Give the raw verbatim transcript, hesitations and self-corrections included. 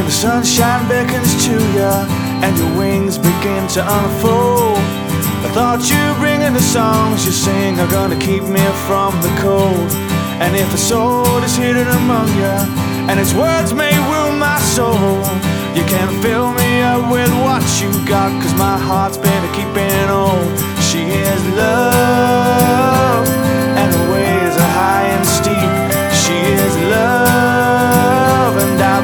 The sunshine beckons to you, and your wings begin to unfold. I thought you bringing the songs you sing are gonna keep me from the cold. And if a sword is hidden among you, and its words may wound my soul, you can fill me up with what you got, 'cause my heart's been keeping old. She is love.